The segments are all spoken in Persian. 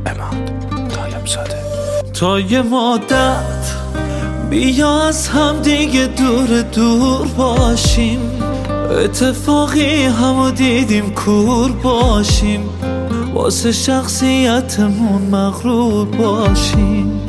اماد طالبزاده. تا یه مدت بیا از هم دیگه دور دور باشیم، اتفاقی همو دیدیم کور باشیم، واسه شخصیتمون مغرور باشیم.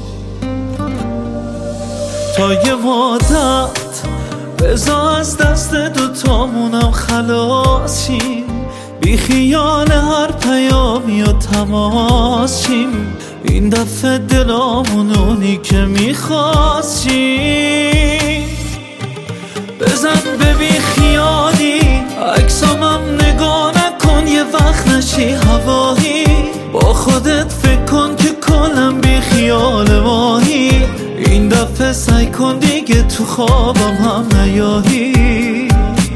تا یه مدت بذار از دست دوتامونم خلاص شیم، بی خیال هر پیامی و تماس شیم، این دفعه دلامون اونی که میخواستیم. بزن به بی خیالی عکسامم نگاه نکن، یه وقت نشی هوایی، با خودت فکر کن که کلم بی خیال ماهی، این دفعه سعی کن دیگه تو خوابم هم نیایی.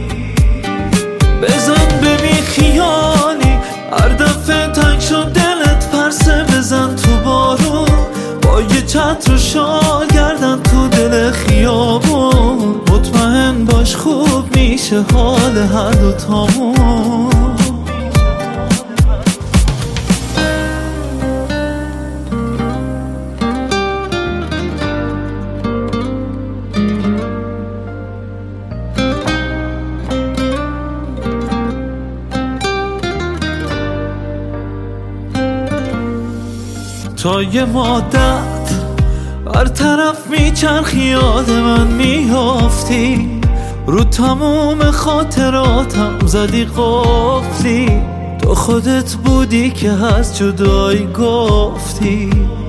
بزن به بی خیالی هر دفعه تنگ شد دلت پرسه، بزن تو بارون با یه چتر و شال گردن تو دل خیابون، مطمئن باش خوب میشه حال هر دوتامون. تا یه مدت هر طرف میچرخی یاد من میافتی، رو تموم خاطراتم زدی قفلی، تو خودت بودی که از جدایی گفتی.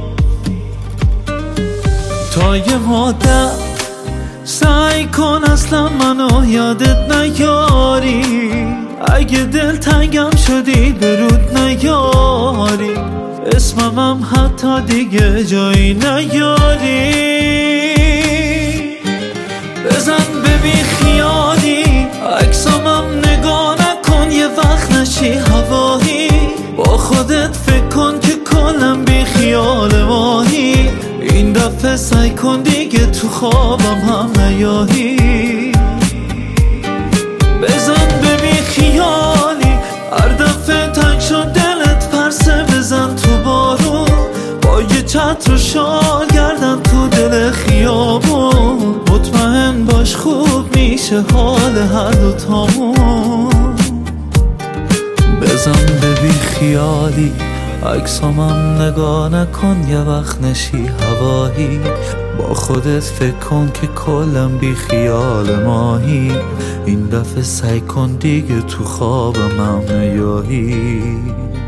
تا یه مدت سعی کن اصلا منو یادت نیاری، اگه دل تنگم شدی برود نیاری، اسممم حتی دیگه جایی نیاری. بزن به بی خیالی عکسامم نگاه نکن، یه وقت نشی هوایی، با خودت فکر کن که کلم بی خیال ماهی، این دفعه سعی کن دیگه تو خوابم هم نیایی. بزن به بی خیالی هر دفعه تنگ شد دلت پرسه، بزن تو بارون با یه چتر و شال گردن تو دل خیابون، مطمئن باش خوب میشه حال هر دوتامون. بزن به بی خیالی عکسامم نگاه نکن، یه وقت نشی هوایی، با خودت فکر کن که کلم بی خیال ماهی، این دفعه سعی کن دیگه تو خوابم هم نیایی.